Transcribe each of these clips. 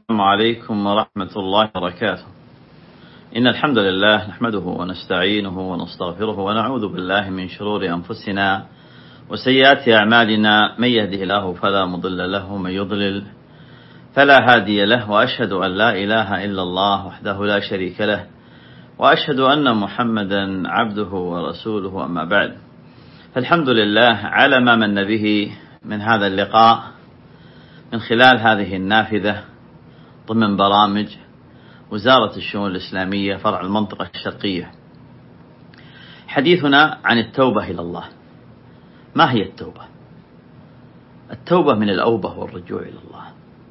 عليكم ورحمة الله وبركاته. إن الحمد لله نحمده ونستعينه ونستغفره ونعوذ بالله من شرور أنفسنا وسيئات أعمالنا، من يهده الله فلا مضل له ومن يضلل فلا هادي له، وأشهد أن لا إله إلا الله وحده لا شريك له، وأشهد أن محمدا عبده ورسوله. أما بعد، فالحمد لله على ما من به من هذا اللقاء من خلال هذه النافذة ضمن برامج وزارة الشؤون الإسلامية فرع المنطقة الشرقية. حديثنا عن التوبة إلى الله. ما هي التوبة؟ التوبة من الأوبة والرجوع إلى الله،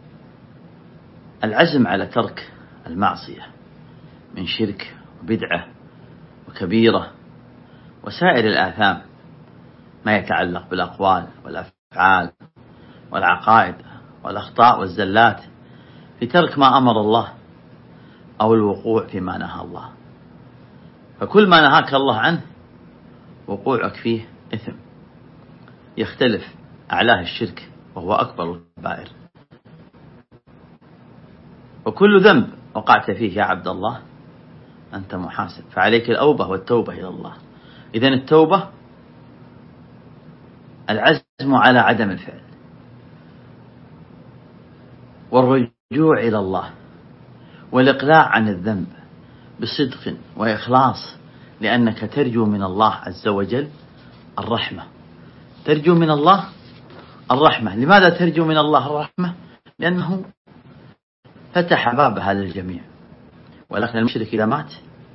العزم على ترك المعصية من شرك وبدعة وكبيرة وسائر الآثام، ما يتعلق بالأقوال والأفعال والعقائد والأخطاء والزلات، في ترك ما أمر الله أو الوقوع فيما نهى الله. فكل ما نهاك الله عنه وقوعك فيه إثم، يختلف أعلاه الشرك وهو أكبر الكبائر. وكل ذنب وقعت فيه يا عبد الله أنت محاسب، فعليك الأوبة والتوبة إلى الله. إذن التوبة العزم على عدم الفعل، والرجوع إلى الله، والإقلاع عن الذنب بصدق وإخلاص، لأنك ترجو من الله عز وجل الرحمة. ترجو من الله الرحمة. لماذا ترجو من الله الرحمة؟ لأنه فتح بابها للجميع، ولكن المشرك إذا مات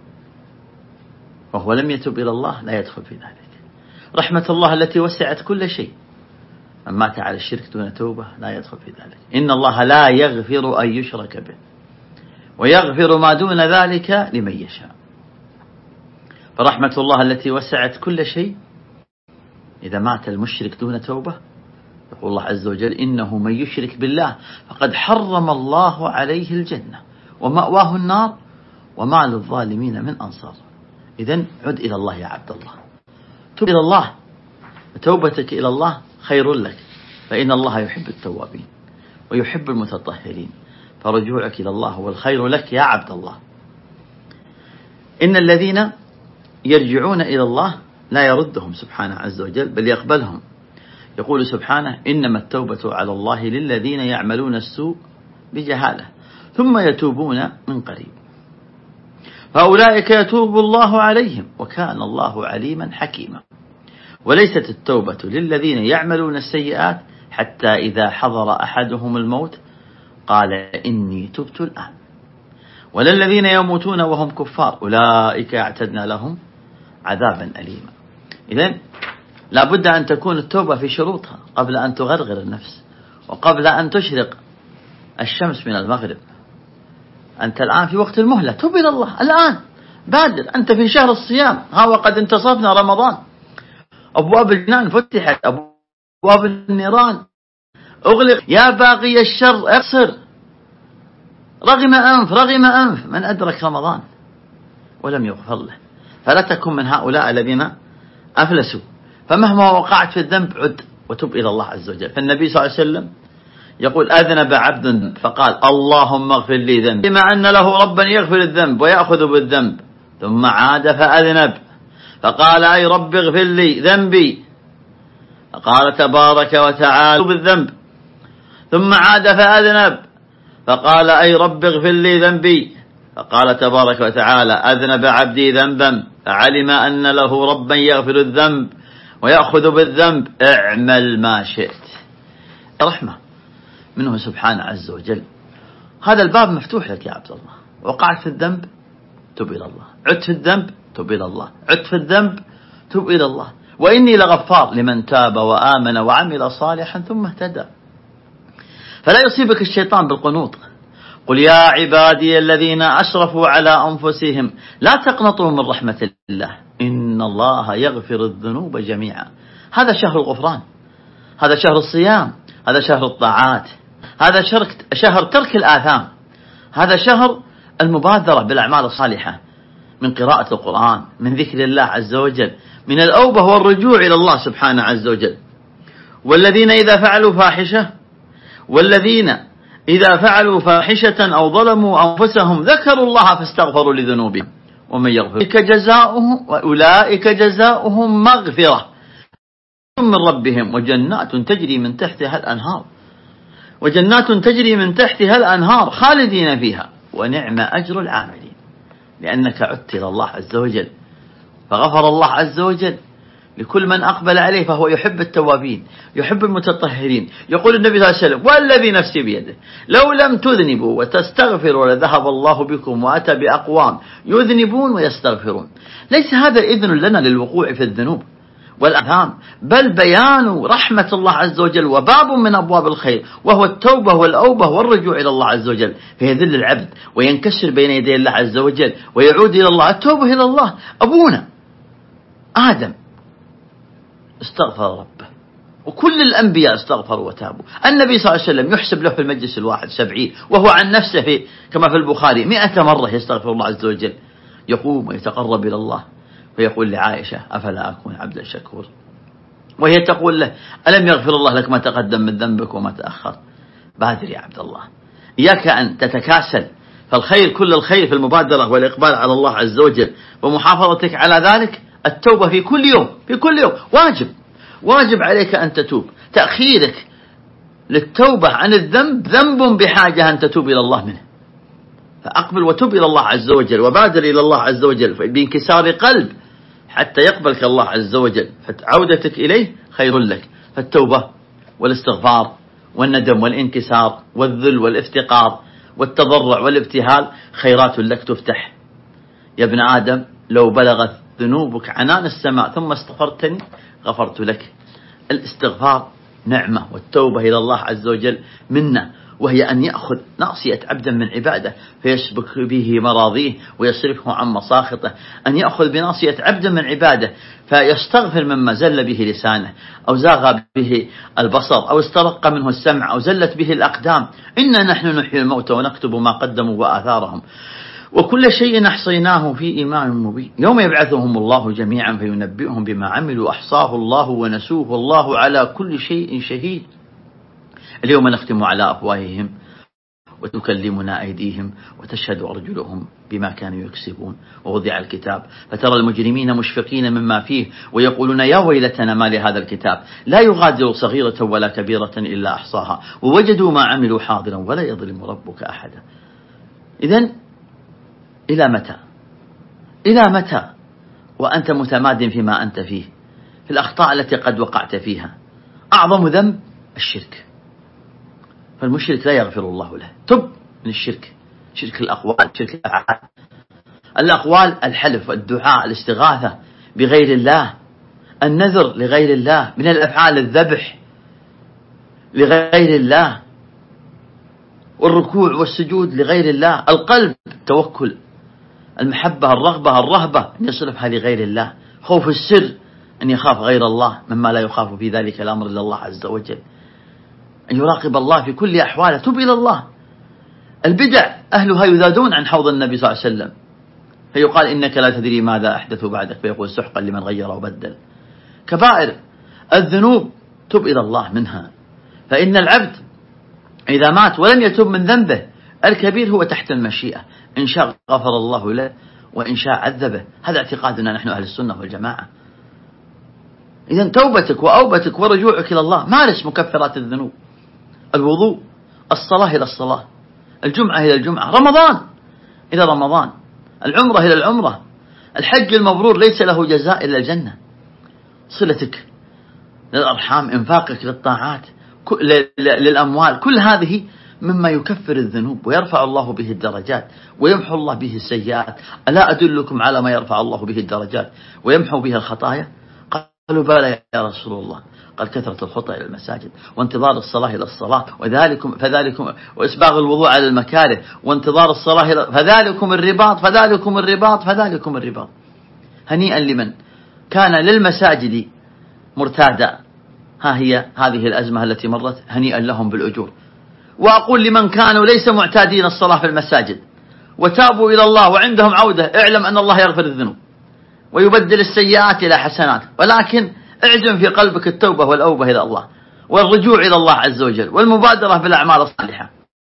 وهو لم يتب إلى الله لا يدخل في ذلك. رحمة الله التي وسعت كل شيء، من مات على الشرك دون توبة لا يدخل في ذلك. إن الله لا يغفر أن يشرك به ويغفر ما دون ذلك لمن يشاء. فرحمة الله التي وسعت كل شيء، إذا مات المشرك دون توبة يقول الله عز وجل: إنه من يشرك بالله فقد حرم الله عليه الجنة ومأواه النار وما للظالمين من أنصار. إذن عد إلى الله يا عبد الله، تب إلى الله، وتوبتك إلى الله خير لك، فإن الله يحب التوابين ويحب المتطهرين. فرجوعك إلى الله هو الخير لك يا عبد الله. إن الذين يرجعون إلى الله لا يردهم سبحانه عز وجل، بل يقبلهم. يقول سبحانه: إنما التوبة على الله للذين يعملون السوء بجهالة ثم يتوبون من قريب فأولئك يتوب الله عليهم وكان الله عليما حكيما. وليست التوبة للذين يعملون السيئات حتى إذا حضر أحدهم الموت قال إني تبت الآن، ولا الذين يموتون وهم كفار أولئك أعتدنا لهم عذابا أليما. إذن لا بد أن تكون التوبة في شروطها قبل أن تغرغر النفس، وقبل أن تشرق الشمس من المغرب. أنت الآن في وقت المهلة، تب إلى الله الآن، بادر. أنت في شهر الصيام، ها وقد انتصفنا رمضان، أبواب الجنان فتحت، أبواب النيران أغلق. يا باقي الشر اقصر، رغم أنف من أدرك رمضان ولم يغفر له. فلا تكن من هؤلاء الذين أفلسوا. فمهما وقعت في الذنب عد وتب إلى الله عز وجل. فالنبي صلى الله عليه وسلم يقول: أذنب عبد فقال اللهم اغفر لي ذنبي، بما أن له ربا يغفر الذنب ويأخذ بالذنب، ثم عاد فأذنب فقال أي رب اغفر لي ذنبي، فقال تبارك وتعالى بالذنب، ثم عاد فأذنب فقال أي رب اغفر لي ذنبي، فقال تبارك وتعالى أذنب عبدي ذنبا فعلم أن له ربا يغفر الذنب ويأخذ بالذنب، اعمل ما شئت. رحمة منه سبحانه عز وجل. هذا الباب مفتوح لك يا عبد الله. وقعت في الذنب تب إلى الله، عدت في الذنب تب إلى الله، عدت في الذنب تب إلى الله. وإني لغفار لمن تاب وآمن وعمل صالحا ثم اهتدى. فلا يصيبك الشيطان بالقنوط. قل يا عبادي الذين أسرفوا على أنفسهم لا تقنطوا من رحمة الله إن الله يغفر الذنوب جميعا. هذا شهر الغفران، هذا شهر الصيام، هذا شهر الطاعات، هذا شهر ترك الآثام، هذا شهر المبادرة بالأعمال الصالحة، من قراءة القرآن، من ذكر الله عز وجل، من الأوبة والرجوع إلى الله سبحانه عز وجل. والذين إذا فعلوا فاحشة والذين إذا فعلوا فاحشة أو ظلموا أنفسهم ذكروا الله فاستغفروا لذنوبهم ومن يغفر أولئك جزاؤهم مغفرة من ربهم وجنات تجري من تحتها الأنهار خالدين فيها ونعم أجر العاملين. لأنك عدت إلى الله عز وجل، فغفر الله عز وجل لكل من أقبل عليه، فهو يحب التوابين يحب المتطهرين. يقول النبي صلى الله عليه وسلم: والذي نفسي بيده لو لم تذنبوا وتستغفروا لذهب الله بكم وأتى بأقوام يذنبون ويستغفرون. ليس هذا إذن لنا للوقوع في الذنوب والآثام، بل بيان رحمة الله عز وجل وباب من أبواب الخير، وهو التوبة والأوبة والرجوع إلى الله عز وجل، فيذل العبد وينكسر بين يدي الله عز وجل ويعود إلى الله. التوبة إلى الله. أبونا آدم استغفر ربه، وكل الأنبياء استغفروا وتابوا. النبي صلى الله عليه وسلم يحسب له في المجلس الواحد 70، وهو عن نفسه كما في البخاري 100 مرة يستغفر الله عز وجل، يقوم ويتقرب إلى الله، فيقول لعائشة: أفلا أكون عبدا شكور؟ وهي تقول له: ألم يغفر الله لك ما تقدم من ذنبك وما تأخر؟ بادر يا عبد الله، إياك أن تتكاسل، فالخير كل الخير في المبادرة والإقبال على الله عز وجل ومحافظتك على ذلك. التوبة في كل يوم واجب عليك أن تتوب. تأخيرك للتوبة عن الذنب ذنب بحاجة أن تتوب إلى الله منه، فأقبل وتوب إلى الله عز وجل وبادر إلى الله عز وجل بانكسار قلب حتى يقبلك الله عز وجل، فعودتك إليه خير لك. فالتوبة والاستغفار والندم والانكسار والذل والافتقار والتضرع والابتهال خيرات لك تفتح. يا ابن آدم لو بلغت ذنوبك عنان السماء ثم استغفرتني غفرت لك. الاستغفار نعمة، والتوبة إلى الله عز وجل منة، وهي أن يأخذ ناصية عبدا من عباده فيسبك به مراضيه ويصرفه عن مساخطه، أن يأخذ بناصية عبدا من عباده فيستغفر مما زل به لسانه أو زاغ به البصر أو استرق منه السمع أو زلت به الأقدام. إنا نحن نحيي الموتى ونكتب ما قدموا وآثارهم وكل شيء أحصيناه في إمام مبين. يوم يبعثهم الله جميعا فينبئهم بما عملوا أحصاه الله ونسوه والله على كل شيء شهيد. اليوم نختم على أفواههم وتكلمنا أيديهم وتشهد أرجلهم بما كانوا يكسبون. ووضع الكتاب فترى المجرمين مشفقين مما فيه ويقولون يا ويلتنا ما لهذا الكتاب لا يغادر صغيرة ولا كبيرة إلا أحصاها ووجدوا ما عملوا حاضرا ولا يظلم ربك أحدا. إذن إلى متى وأنت متماد فيما أنت فيه، في الأخطاء التي قد وقعت فيها؟ أعظم ذنب الشرك، فالمشرك لا يغفر الله له. تب من الشرك، شرك الأقوال، شرك الأفعال. الأقوال الحلف والدعاء، الاستغاثة بغير الله، النذر لغير الله، من الأفعال الذبح لغير الله، والركوع والسجود لغير الله. القلب التوكل، المحبة، الرغبة، الرهبة أن يصرفها لغير الله. خوف السر أن يخاف غير الله مما لا يخاف في ذلك الأمر إلا الله عز وجل. أن يراقب الله في كل أحواله. تب إلى الله. البدع أهلها يذادون عن حوض النبي صلى الله عليه وسلم فيقال إنك لا تدري ماذا أحدثوا بعدك، فيقول سحقا لمن غير وبدل. كبائر الذنوب تب إلى الله منها، فإن العبد إذا مات ولم يتب من ذنبه الكبير هو تحت المشيئة، إن شاء غفر الله له وإن شاء عذبه. هذا اعتقادنا نحن أهل السنة والجماعة. إذن توبتك وأوبتك ورجوعك إلى الله. مارس مكفرات الذنوب، الوضوء، الصلاة إلى الصلاة، الجمعة إلى الجمعة، رمضان إلى رمضان، العمرة إلى العمرة، الحج المبرور ليس له جزاء إلا الجنة، صلتك للأرحام، إنفاقك للطاعات، للأموال، كل هذه مما يكفر الذنوب ويرفع الله به الدرجات ويمحو الله به السيئات. ألا أدلكم على ما يرفع الله به الدرجات ويمحو به الخطايا؟ قالوا بلى يا رسول الله. قال كثرة الخطى إلى المساجد وانتظار الصلاة إلى الصلاة فذلكم وإسباغ الوضوء على المكاره وانتظار الصلاة فذلكم الرباط. هنيئا لمن كان للمساجد مرتادا. هذه الأزمة التي مرت، هنيئا لهم بالأجور. وأقول لمن كانوا ليس معتادين الصلاة في المساجد وتابوا إلى الله وعندهم عودة، اعلم أن الله يغفر الذنوب ويبدل السيئات إلى حسنات، ولكن اعزم في قلبك التوبة والأوبة إلى الله والرجوع إلى الله عز وجل والمبادرة بالأعمال الصالحة.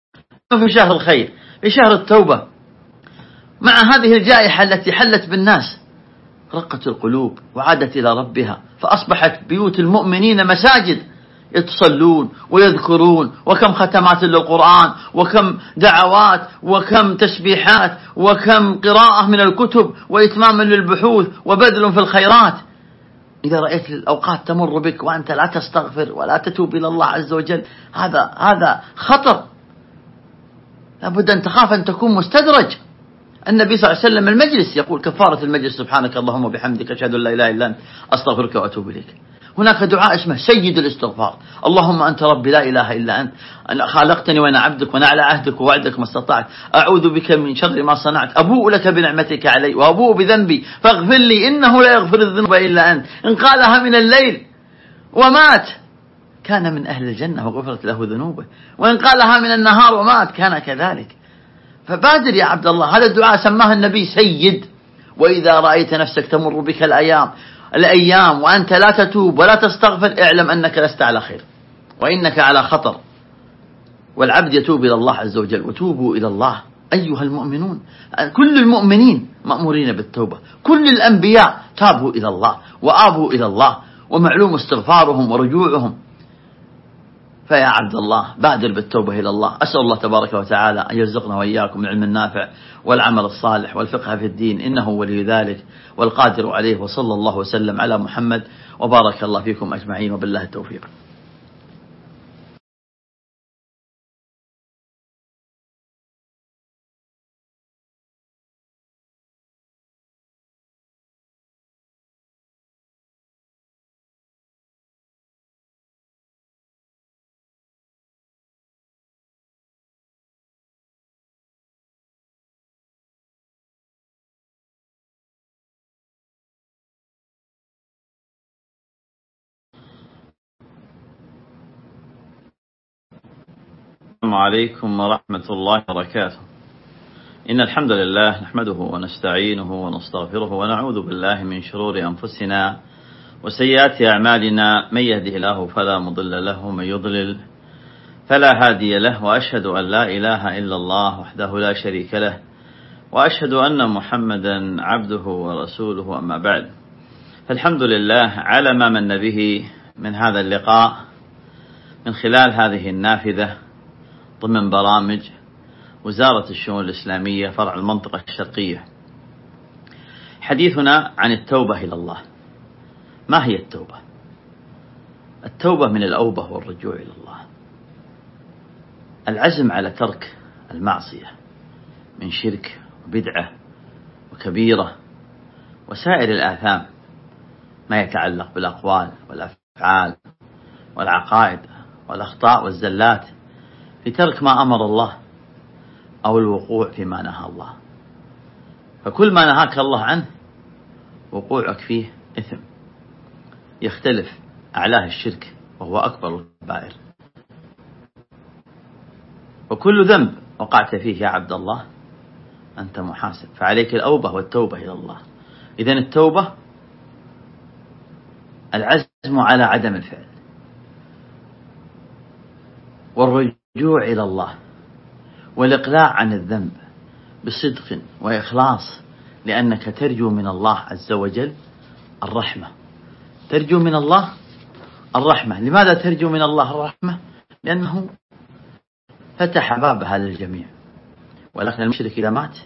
في شهر الخير، في شهر التوبة، مع هذه الجائحة التي حلت بالناس، رقت القلوب وعادت إلى ربها، فأصبحت بيوت المؤمنين مساجد يتصلون ويذكرون، وكم ختمات للقرآن، وكم دعوات، وكم تسبيحات، وكم قراءة من الكتب، وإتمام للبحوث، وبذل في الخيرات. إذا رأيت الأوقات تمر بك وأنت لا تستغفر ولا تتوب إلى الله عز وجل، هذا خطر، لابد أن تخاف أن تكون مستدرج. النبي صلى الله عليه وسلم المجلس يقول كفارة المجلس: سبحانك اللهم وبحمدك أشهد أن لا إله إلا أنت أستغفرك وأتوب إليك. هناك دعاء اسمه سيد الاستغفار: اللهم أنت ربي لا إله إلا أنت خلقتني وأنا عبدك وأنا على عهدك ووعدك ما استطعت، أعوذ بك من شر ما صنعت، أبوء لك بنعمتك علي وأبوء بذنبي فاغفر لي إنه لا يغفر الذنوب إلا أنت. إن قالها من الليل ومات كان من أهل الجنة وغفرت له ذنوبه، وإن قالها من النهار ومات كان كذلك. فبادر يا عبد الله، هذا الدعاء سماه النبي سيد. وإذا رأيت نفسك تمر بك الأيام وأنت لا تتوب ولا تستغفر، اعلم أنك لست على خير وإنك على خطر. والعبد يتوب إلى الله عز وجل. وتوبوا إلى الله أيها المؤمنون. كل المؤمنين مأمورين بالتوبة، كل الأنبياء تابوا إلى الله وآبوا إلى الله، ومعلوم استغفارهم ورجوعهم. فيا عبد الله بادر بالتوبة إلى الله. أسأل الله تبارك وتعالى أن يرزقنا وإياكم العلم النافع والعمل الصالح والفقه في الدين، إنه ولي ذلك والقادر عليه. وصلى الله وسلم على محمد وبارك الله فيكم أجمعين، وبالله التوفيق. السلام عليكم ورحمة الله وبركاته. إن الحمد لله نحمده ونستعينه ونستغفره ونعوذ بالله من شرور أنفسنا وسيئات أعمالنا، من يهده الله فلا مضل له ومن يضلل فلا هادي له، وأشهد أن لا إله إلا الله وحده لا شريك له، وأشهد أن محمدا عبده ورسوله. أما بعد، فالحمد لله على ما من به من هذا اللقاء من خلال هذه النافذة ضمن برامج وزارة الشؤون الإسلامية فرع المنطقة الشرقية. حديثنا عن التوبة إلى الله. ما هي التوبة؟ التوبة من الأوبة والرجوع إلى الله، العزم على ترك المعصية من شرك وبدعة وكبيرة وسائر الآثام، ما يتعلق بالأقوال والأفعال والعقائد والأخطاء والزلات، في ترك ما أمر الله أو الوقوع فيما نهى الله. فكل ما نهاك الله عنه وقوعك فيه إثم، يختلف أعلاه الشرك وهو أكبر الكبائر. وكل ذنب وقعت فيه يا عبد الله أنت محاسب، فعليك الأوبة والتوبة إلى الله. إذن التوبة العزم على عدم الفعل، والرجوع إلى الله، والإقلاع عن الذنب بصدق وإخلاص، لأنك ترجو من الله عز وجل الرحمة. ترجو من الله الرحمة. لماذا ترجو من الله الرحمة؟ لأنه فتح بابها للجميع، ولكن المشرك إذا مات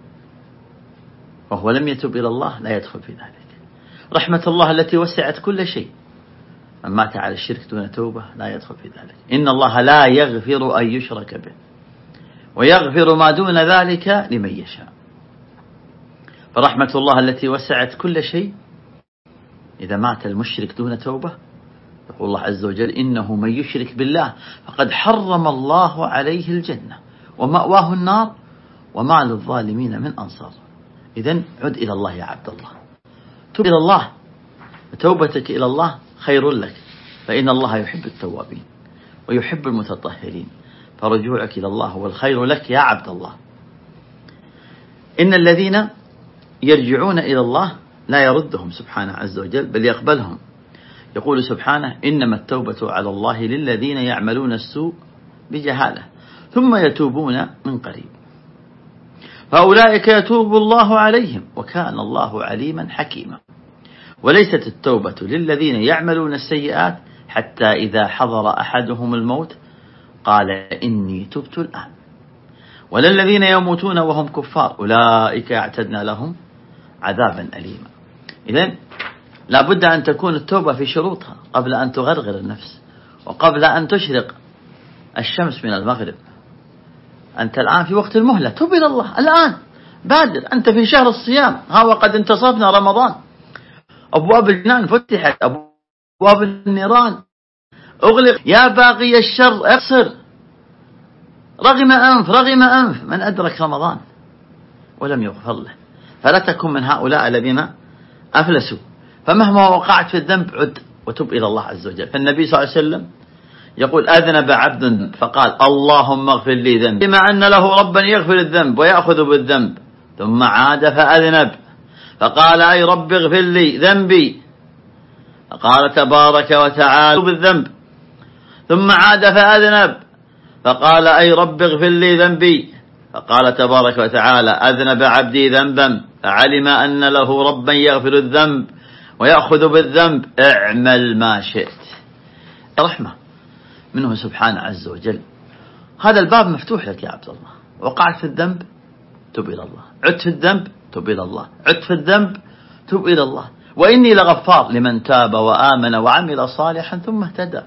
وهو لم يتب إلى الله لا يدخل في ذلك. رحمة الله التي وسعت كل شيء، من مات على الشرك دون توبة لا يدخل في ذلك. إن الله لا يغفر أن يشرك به ويغفر ما دون ذلك لمن يشاء. فرحمة الله التي وسعت كل شيء، إذا مات المشرك دون توبة يقول الله عز وجل: إنه من يشرك بالله فقد حرم الله عليه الجنة ومأواه النار وما للظالمين من أنصار. إذن عد إلى الله يا عبد الله، توب إلى الله. توبتك إلى الله خير لك، فإن الله يحب التوابين ويحب المتطهرين. فرجوعك إلى الله هو الخير لك يا عبد الله. إن الذين يرجعون إلى الله لا يردهم سبحانه عز وجل بل يقبلهم. يقول سبحانه: إنما التوبة على الله للذين يعملون السوء بجهالة ثم يتوبون من قريب، فأولئك يتوب الله عليهم وكان الله عليما حكيما. وليست التوبة للذين يعملون السيئات حتى إذا حضر أحدهم الموت قال إني تبت الآن، ولا الذين يموتون وهم كفار أولئك اعتدنا لهم عذابا أليما. إذن لا بد أن تكون التوبة في شروطها قبل أن تغرغر النفس وقبل أن تشرق الشمس من المغرب. أنت الآن في وقت المهلة، توب إلى الله الآن، بادر. أنت في شهر الصيام، ها وقد انتصفنا رمضان، أبواب الجنان فتحت، أبواب النيران أغلق. يا باغي الشر اقصر، رغم أنف من أدرك رمضان ولم يغفر له. فلا تكن من هؤلاء الذين أفلسوا. فمهما وقعت في الذنب عد وتب إلى الله عز وجل. فالنبي صلى الله عليه وسلم يقول أذنب عبد فقال اللهم اغفر لي ذنبي، بما أن له ربا يغفر الذنب ويأخذ بالذنب، ثم عاد فأذنب فقال أي رب اغفر لي ذنبي، فقال تبارك وتعالى بالذنب، ثم عاد فأذنب فقال أي رب اغفر لي ذنبي، فقال تبارك وتعالى أذنب عبدي ذنبا فعلم أن له ربا يغفر الذنب ويأخذ بالذنب اعمل ما شئت. رحمة منه سبحانه عز وجل. هذا الباب مفتوح لك يا عبد الله. وقعت في الذنب تب إلى الله، عدت في الذنب تب إلى الله، عدت في الذنب تب إلى الله. وإني لغفار لمن تاب وآمن وعمل صالحا ثم اهتدى.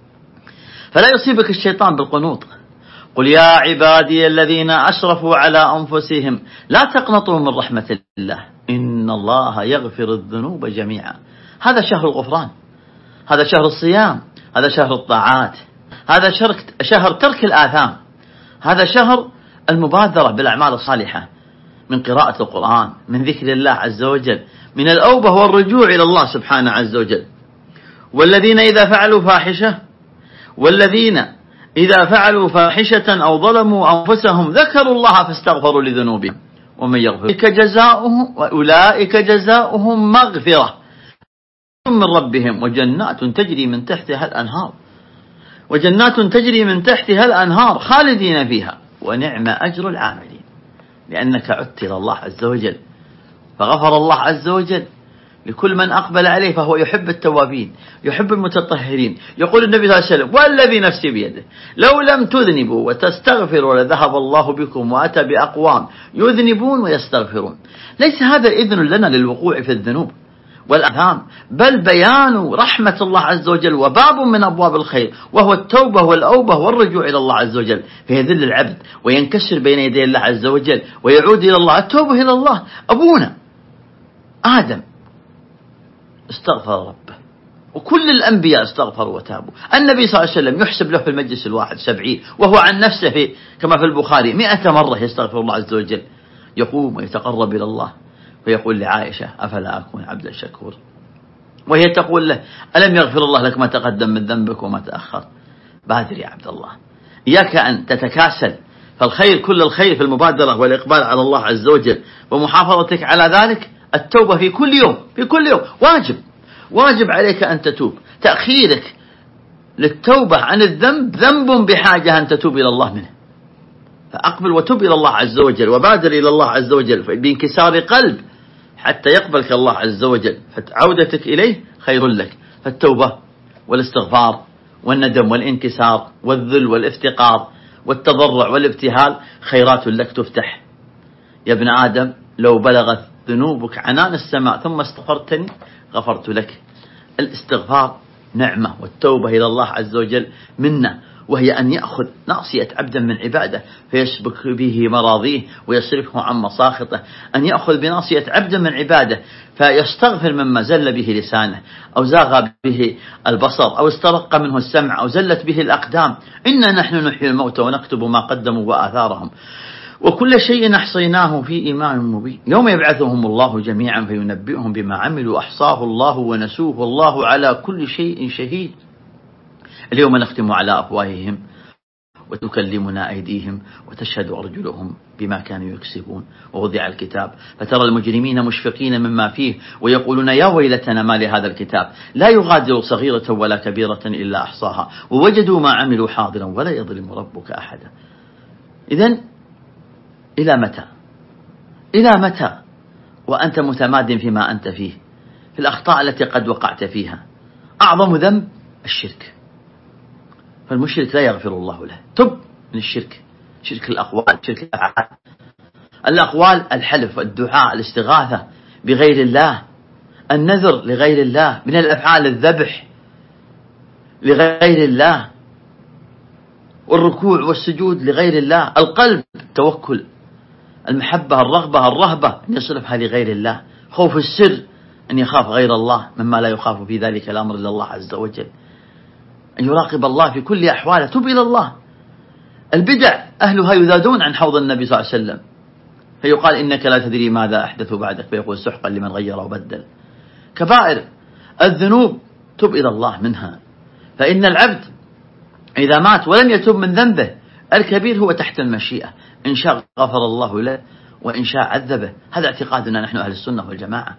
فلا يصيبك الشيطان بالقنوط. قل يا عبادي الذين أسرفوا على أنفسهم لا تقنطوا من رحمة الله إن الله يغفر الذنوب جميعا. هذا شهر الغفران، هذا شهر الصيام، هذا شهر الطاعات، هذا شهر ترك الآثام، هذا شهر المبادرة بالأعمال الصالحة، من قراءة القرآن، من ذكر الله عز وجل، من الأوبة والرجوع إلى الله سبحانه عز وجل. والذين إذا فعلوا فاحشة أو ظلموا أنفسهم ذكروا الله فاستغفروا لذنوبهم ومن يغفر أولئك جزاؤهم مغفرة من ربهم وجنات تجري من تحتها الأنهار خالدين فيها ونعم أجر العاملين. لأنك عدت إلى الله عز وجل، فغفر الله عز وجل لكل من أقبل عليه، فهو يحب التوابين يحب المتطهرين. يقول النبي صلى الله عليه وسلم والذي نفسي بيده لو لم تذنبوا وتستغفروا لذهب الله بكم وأتى بأقوام يذنبون ويستغفرون. ليس هذا إذن لنا للوقوع في الذنوب والآثام، بل بيان رحمة الله عز وجل وباب من أبواب الخير، وهو التوبة والأوبة والرجوع إلى الله عز وجل. فيذل العبد وينكسر بين يدي الله عز وجل ويعود إلى الله. التوبة إلى الله. أبونا آدم استغفر ربه، وكل الأنبياء استغفروا وتابوا. النبي صلى الله عليه وسلم يحسب له في المجلس الواحد 70، وهو عن نفسه كما في البخاري 100 مرة يستغفر الله عز وجل. يقوم ويتقرب إلى الله فيقول لعائشة أفلا أكون عبدا شكور، وهي تقول له ألم يغفر الله لك ما تقدم من ذنبك وما تأخر. بادر يا عبد الله، إياك أن تتكاسل، فالخير كل الخير في المبادرة والإقبال على الله عز وجل ومحافظتك على ذلك. التوبة في كل يوم واجب عليك أن تتوب. تأخيرك للتوبة عن الذنب ذنب بحاجة أن تتوب إلى الله منه. فأقبل وتوب إلى الله عز وجل وبادر إلى الله عز وجل بانكسار قلب حتى يقبلك الله عز وجل، فعودتك إليه خير لك. فالتوبة والاستغفار والندم والانكسار والذل والافتقار والتضرع والابتهال خيرات لك تفتح. يا ابن آدم لو بلغت ذنوبك عنان السماء ثم استغفرتني غفرت لك. الاستغفار نعمة، والتوبة إلى الله عز وجل منة، وهي أن يأخذ ناصية عبدا من عباده فيسبك به مراضيه ويصرفه عن مساخطه. أن يأخذ بناصية عبدا من عباده فيستغفر مما زل به لسانه أو زاغ به البصر أو استرق منه السمع أو زلت به الأقدام. إنا نحن نحيي الموتى ونكتب ما قدموا وآثارهم وكل شيء أحصيناه في إمام مبين. يوم يبعثهم الله جميعا فينبئهم بما عملوا أحصاه الله ونسوه والله على كل شيء شهيد. اليوم نختم على أفواههم وتكلمنا أيديهم وتشهد أرجلهم بما كانوا يكسبون. ووضع الكتاب فترى المجرمين مشفقين مما فيه ويقولون يا ويلتنا ما لهذا الكتاب لا يغادر صغيرة ولا كبيرة إلا أحصاها ووجدوا ما عملوا حاضرا ولا يظلم ربك أحدا. إذن إلى متى؟ إلى متى وأنت متماد فيما أنت فيه، في الأخطاء التي قد وقعت فيها؟ أعظم ذنب الشرك، فالمشرك لا يغفر الله له. تب من الشرك، شرك الأقوال، شرك الأفعال. الأقوال الحلف والدعاء، الاستغاثة بغير الله، النذر لغير الله، من الأفعال الذبح لغير الله، والركوع والسجود لغير الله. القلب التوكل، المحبة، الرغبة، الرهبة أن يصرفها لغير الله. خوف السر أن يخاف غير الله مما لا يخاف في ذلك الأمر إلا الله عز وجل. أن يراقب الله في كل أحواله. تب إلى الله. البدع أهلها يذادون عن حوض النبي صلى الله عليه وسلم، فيقال إنك لا تدري ماذا أحدثوا بعدك، فيقول سحقا لمن غير وبدل. كبائر الذنوب تب إلى الله منها، فإن العبد إذا مات ولم يتب من ذنبه الكبير هو تحت المشيئة، إن شاء غفر الله له وإن شاء عذبه. هذا اعتقادنا نحن أهل السنة والجماعة.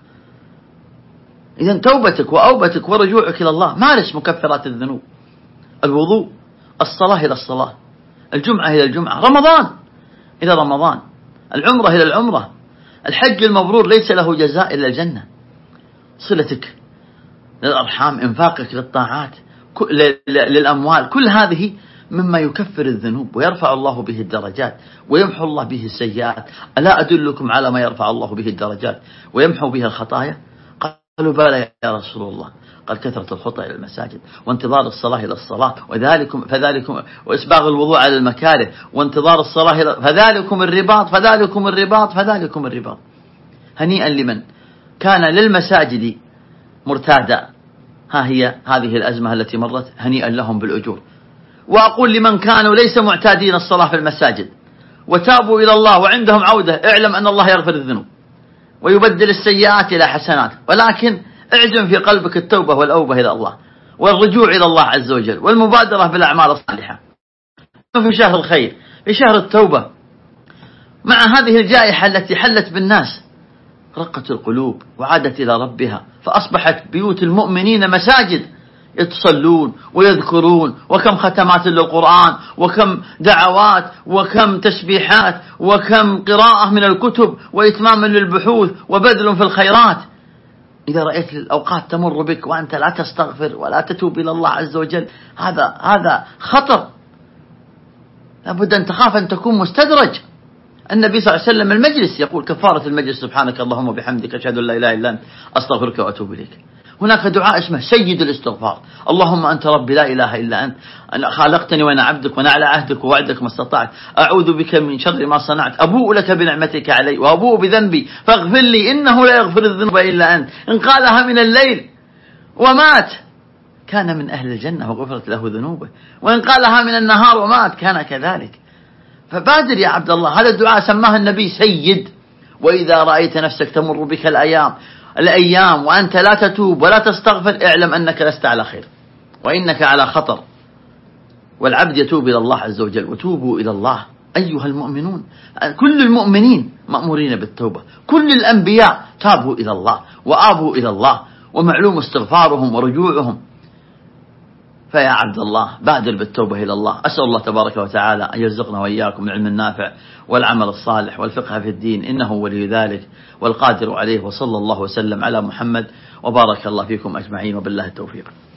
إذن توبتك وأوبتك ورجوعك إلى الله. مارس مكفرات الذنوب، الوضوء، الصلاة إلى الصلاة، الجمعة إلى الجمعة، رمضان إلى رمضان، العمرة إلى العمرة، الحج المبرور ليس له جزاء إلا الجنة. صلتك للأرحام، إنفاقك للطاعات، للأموال، كل هذه مما يكفر الذنوب ويرفع الله به الدرجات ويمحو الله به السيئات. ألا أدلكم على ما يرفع الله به الدرجات ويمحو به الخطايا؟ قالوا بلى يا رسول الله. قال كثرة الخطى إلى المساجد، وانتظار الصلاة إلى الصلاة، فذلكم وإسباغ الوضوء على المكاره، وانتظار الصلاة فذلكم الرباط، فذلكم الرباط، فذلكم الرباط. هنيئا لمن كان للمساجد مرتادا. ها هي هذه الأزمة التي مرت، هنيئا لهم بالأجور. وأقول لمن كانوا ليس معتادين الصلاة في المساجد وتابوا إلى الله وعندهم عودة، اعلم أن الله يغفر الذنوب ويبدل السيئات إلى حسنات، ولكن اعزم في قلبك التوبة والأوبة إلى الله والرجوع إلى الله عز وجل والمبادرة بالأعمال الصالحة. في شهر الخير، في شهر التوبة، مع هذه الجائحة التي حلت بالناس، رقت القلوب وعادت إلى ربها، فأصبحت بيوت المؤمنين مساجد يتصلون ويذكرون، وكم ختمات للقرآن، وكم دعوات، وكم تسبيحات، وكم قراءة من الكتب، وإتمام للبحوث، وبذل في الخيرات. إذا رأيت الأوقات تمر بك وأنت لا تستغفر ولا تتوب إلى الله عز وجل، هذا خطر. لابد أن تخاف أن تكون مستدرج. النبي صلى الله عليه وسلم المجلس يقول كفارة المجلس سبحانك اللهم وبحمدك أشهد أن لا إله إلا أنت أستغفرك وأتوب إليك. هناك دعاء اسمه سيد الاستغفار، اللهم أنت ربي لا إله إلا أنت، أنا خالقتني وأنا عبدك وأنا على عهدك ووعدك ما استطعت، أعوذ بك من شر ما صنعت، أبوء لك بنعمتك علي وأبوء بذنبي فاغفر لي إنه لا يغفر الذنوب إلا أنت. إن قالها من الليل ومات كان من أهل الجنة وغفرت له ذنوبه، وإن قالها من النهار ومات كان كذلك. فبادر يا عبد الله. هذا الدعاء سماه النبي سيد. وإذا رأيت نفسك تمر بك الأيام وأنت لا تتوب ولا تستغفر، اعلم أنك لست على خير وإنك على خطر. والعبد يتوب إلى الله عز وجل. وتوبوا إلى الله أيها المؤمنون. كل المؤمنين مأمورين بالتوبة، كل الأنبياء تابوا إلى الله وآبوا إلى الله، ومعلوم استغفارهم ورجوعهم. فيا عبد الله بادر بالتوبة إلى الله. أسأل الله تبارك وتعالى أن يرزقنا وإياكم العلم النافع والعمل الصالح والفقه في الدين، إنه ولي ذلك والقادر عليه. وصلى الله وسلم على محمد وبارك الله فيكم أجمعين، وبالله التوفيق.